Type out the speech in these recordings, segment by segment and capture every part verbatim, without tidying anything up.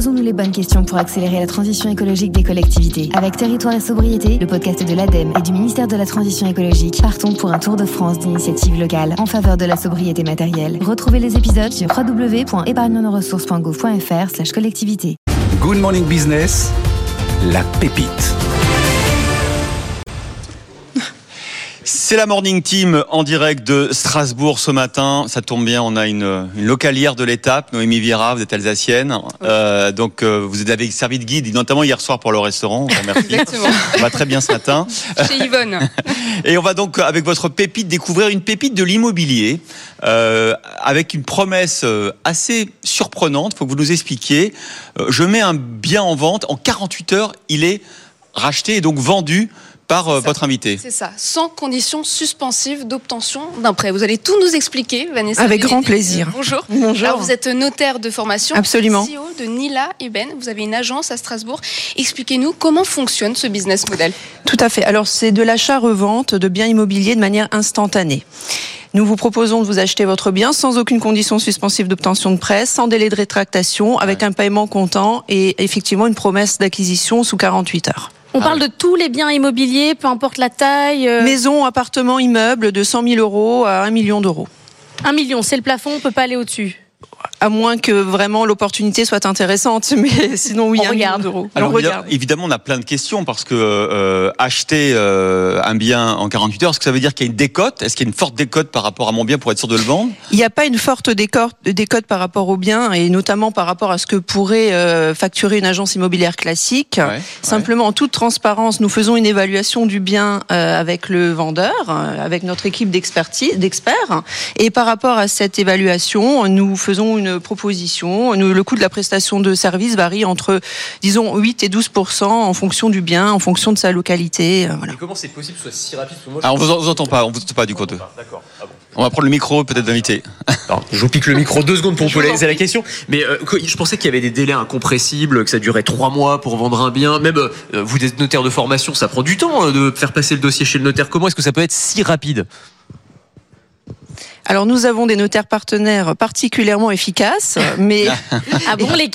Posons-nous les bonnes questions pour accélérer la transition écologique des collectivités. Avec Territoire et Sobriété, le podcast de l'ADEME et du ministère de la Transition écologique, partons pour un tour de France d'initiatives locales en faveur de la sobriété matérielle. Retrouvez les épisodes sur w w w point épargne nos ressources point gouv point f r slash collectivité. Good Morning Business, la pépite. C'est la Morning Team en direct de Strasbourg ce matin. Ça tombe bien, on a une, une localière de l'étape, Noémie Vieira, vous êtes alsacienne. Oui. Euh, donc euh, vous avez servi de guide, notamment hier soir pour le restaurant. On vous remercie. Exactement. On va très bien ce matin. Chez Yvonne. Et on va donc, avec votre pépite, découvrir une pépite de l'immobilier euh, avec une promesse assez surprenante. Il faut que vous nous expliquiez. Euh, je mets un bien en vente. En quarante-huit heures, il est racheté et donc vendu par euh, votre invité. C'est ça, sans condition suspensive d'obtention d'un prêt. Vous allez tout nous expliquer, Vanessa. Avec Bénédicte. grand plaisir. Bonjour. Bonjour. Alors, vous êtes notaire de formation. Absolument. C E O de Nila Eben. Vous avez une agence à Strasbourg. Expliquez-nous comment fonctionne ce business model. Tout à fait. Alors, c'est de l'achat-revente de biens immobiliers de manière instantanée. Nous vous proposons de vous acheter votre bien sans aucune condition suspensive d'obtention de prêt, sans délai de rétractation, avec ouais. un paiement comptant et effectivement une promesse d'acquisition sous quarante-huit heures. On parle de tous les biens immobiliers, peu importe la taille. Euh... Maison, appartement, immeuble, de cent mille euros à un million d'euros. Un million, c'est le plafond, on ne peut pas aller au-dessus. À moins que vraiment l'opportunité soit intéressante, mais sinon oui, on un regarde. million d'euros. Alors on regarde. Évidemment, on a plein de questions parce que euh, acheter euh, un bien en quarante-huit heures, est-ce que ça veut dire qu'il y a une décote ? Est-ce qu'il y a une forte décote par rapport à mon bien pour être sûr de le vendre ? Il n'y a pas une forte décote, décote par rapport au bien et notamment par rapport à ce que pourrait euh, facturer une agence immobilière classique. Ouais, Simplement, ouais. en toute transparence, nous faisons une évaluation du bien euh, avec le vendeur, euh, avec notre équipe d'expertise, d'experts. Et par rapport à cette évaluation, nous faisons une proposition. Nous, le coût de la prestation de service varie entre, disons, huit et douze pour cent en fonction du bien, en fonction de sa localité. Euh, voilà. Et comment c'est possible que ce soit si rapide ? Moi, ah, on vous, vous entend pas, on vous entend pas du coup. D'accord. Ah bon. On va prendre le micro peut-être d'invité. Alors, je vous pique le micro deux secondes pour poser la question. Mais euh, je pensais qu'il y avait des délais incompressibles, que ça durait trois mois pour vendre un bien. Même euh, vous êtes notaire de formation, ça prend du temps euh, de faire passer le dossier chez le notaire. Comment est-ce que ça peut être si rapide ? Alors nous avons des notaires partenaires particulièrement efficaces, mais ah bon, lesquels ?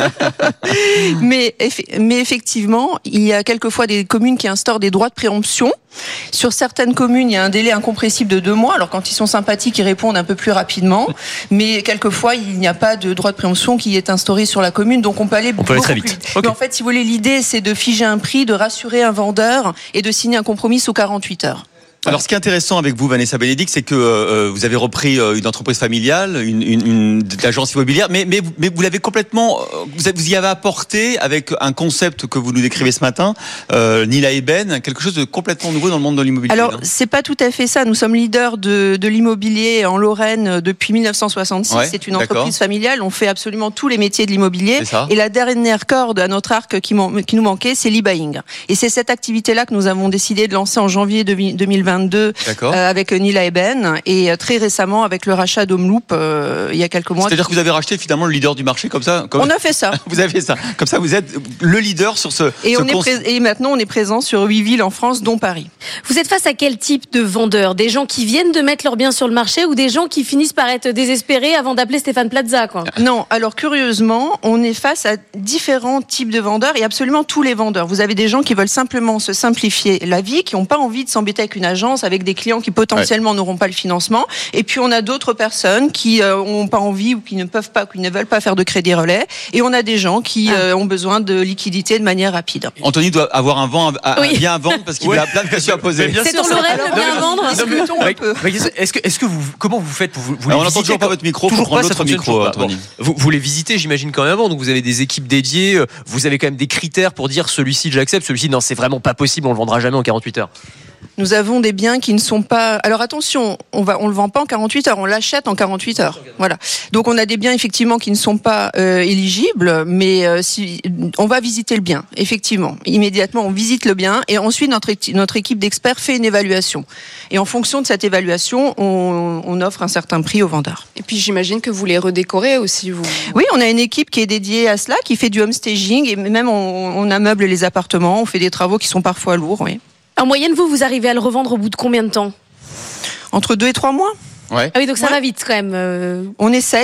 mais, mais effectivement, il y a quelquefois des communes qui instaurent des droits de préemption. Sur certaines communes, il y a un délai incompressible de deux mois. Alors quand ils sont sympathiques, ils répondent un peu plus rapidement. Mais quelquefois, il n'y a pas de droit de préemption qui est instauré sur la commune, donc on peut aller, on peut aller très vite. Okay. Mais en fait, si vous voulez, l'idée, c'est de figer un prix, de rassurer un vendeur et de signer un compromis sous quarante-huit heures. Alors, ce qui est intéressant avec vous, Vanessa Bénédicte, c'est que euh, vous avez repris euh, une entreprise familiale, une, une, une agence immobilière, mais, mais, mais vous l'avez complètement, vous, vous y avez apporté avec un concept que vous nous décrivez ce matin, euh, Nila Eben, quelque chose de complètement nouveau dans le monde de l'immobilier. Alors, hein. c'est pas tout à fait ça. Nous sommes leaders de, de l'immobilier en Lorraine depuis dix-neuf cent soixante-six. Ouais, c'est une entreprise d'accord. familiale. On fait absolument tous les métiers de l'immobilier. Et la dernière corde à notre arc qui, qui nous manquait, c'est l'e-buying. Et c'est cette activité-là que nous avons décidé de lancer en janvier deux mille vingt-deux. Euh, avec Nila Eben et euh, très récemment avec le rachat d'Homeloop euh, il y a quelques mois. C'est-à-dire que vous avez racheté finalement le leader du marché comme ça comme... On a fait ça. Vous avez fait ça. Comme ça, vous êtes le leader sur ce. Et, ce on est cons... pré- et maintenant, on est présent sur huit villes en France, dont Paris. Vous êtes face à quel type de vendeurs ? Des gens qui viennent de mettre leurs biens sur le marché ou des gens qui finissent par être désespérés avant d'appeler Stéphane Plaza, quoi ? Non. Alors curieusement, on est face à différents types de vendeurs et absolument tous les vendeurs. Vous avez des gens qui veulent simplement se simplifier la vie, qui n'ont pas envie de s'embêter avec une agence, avec des clients qui potentiellement ouais. n'auront pas le financement. Et puis on a d'autres personnes qui n'ont euh, pas envie ou qui ne peuvent pas, qui ne veulent pas faire de crédit relais. Et on a des gens qui ah. euh, ont besoin de liquidité de manière rapide. Anthony doit avoir un, vent à, à, oui. un bien à vendre parce qu'il ouais. a plein de questions à poser. Bien C'est sûr, ton Lorraine le bien à vendre. Discutons un peu. Est-ce que, est-ce que vous, comment vous faites pour vous, vous Alors, on n'entend toujours pas votre micro. Toujours pas l'autre micro, Anthony. Bon, vous, vous les visitez, j'imagine quand même avant. Donc vous avez des équipes dédiées. Vous avez quand même des critères pour dire celui-ci j'accepte, celui-ci non, c'est vraiment pas possible. On le vendra jamais en quarante-huit heures. Nous avons des biens qui ne sont pas... Alors attention, on va, on le vend pas en quarante-huit heures, on l'achète en quarante-huit heures. Voilà. Donc on a des biens effectivement qui ne sont pas euh, éligibles, mais euh, si, on va visiter le bien, effectivement. Immédiatement, on visite le bien et ensuite notre, notre équipe d'experts fait une évaluation. Et en fonction de cette évaluation, on, on offre un certain prix aux vendeurs. Et puis j'imagine que vous les redécorez aussi, vous. Oui, on a une équipe qui est dédiée à cela, qui fait du homestaging et même on, on ameuble les appartements, on fait des travaux qui sont parfois lourds, oui. En moyenne, vous, vous arrivez à le revendre au bout de combien de temps ? Entre deux et trois mois. Ouais. Ah oui, donc ça ouais. va vite quand même. Euh... On essaye.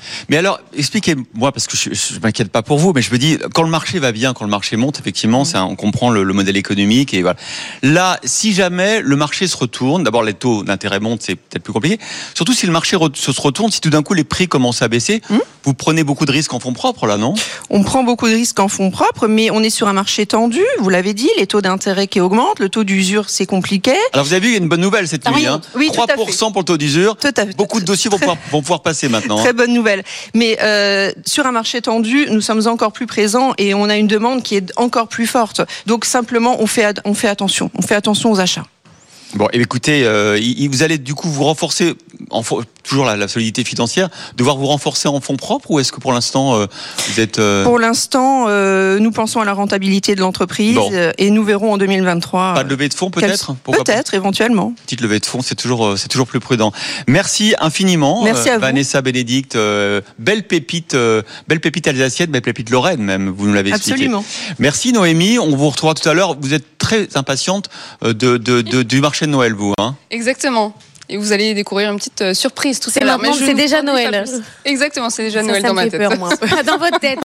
Mais alors, expliquez-moi, parce que je ne m'inquiète pas pour vous, mais je me dis, quand le marché va bien, quand le marché monte, effectivement, c'est un, on comprend le, le modèle économique. Et voilà. Là, si jamais le marché se retourne, d'abord les taux d'intérêt montent, c'est peut-être plus compliqué. Surtout si le marché re, se retourne, si tout d'un coup les prix commencent à baisser, mmh. vous prenez beaucoup de risques en fonds propres, là, non ? On prend beaucoup de risques en fonds propres, mais on est sur un marché tendu, vous l'avez dit, les taux d'intérêt qui augmentent, le taux d'usure, c'est compliqué. Alors vous avez vu, il y a une bonne nouvelle cette nuit, hein. Oui, trois pour cent pour le taux d'usure. Tout à fait. Beaucoup de dossiers vont pouvoir, vont pouvoir passer maintenant. Très hein. bonne nouvelle. Mais euh, sur un marché tendu, nous sommes encore plus présents et on a une demande qui est encore plus forte. Donc simplement, on fait, on fait attention. On fait attention aux achats. Bon, et écoutez, euh, vous allez du coup vous renforcer, en, toujours la, la solidité financière, devoir vous renforcer en fonds propres ou est-ce que pour l'instant euh, vous êtes... Euh... Pour l'instant, euh, nous pensons à la rentabilité de l'entreprise bon. et nous verrons en deux mille vingt-trois... Pas de levée de fonds peut-être ? Peut-être, éventuellement. Petite levée de fonds, c'est toujours, c'est toujours plus prudent. Merci infiniment, Merci à euh, vous. Vanessa Bénédicte, euh, belle pépite, euh, belle pépite alsacienne, belle pépite lorraine même, vous nous l'avez expliqué. Absolument. Merci Noémie, on vous retrouvera tout à l'heure, vous êtes très impatiente de, de, de, de, du marché de Noël, vous. Hein. Exactement. Et vous allez découvrir une petite surprise tout c'est à l'heure. Maintenant, c'est déjà Noël. Exactement, c'est déjà ça, Noël ça dans ma fait tête. peur, moi. Dans votre tête.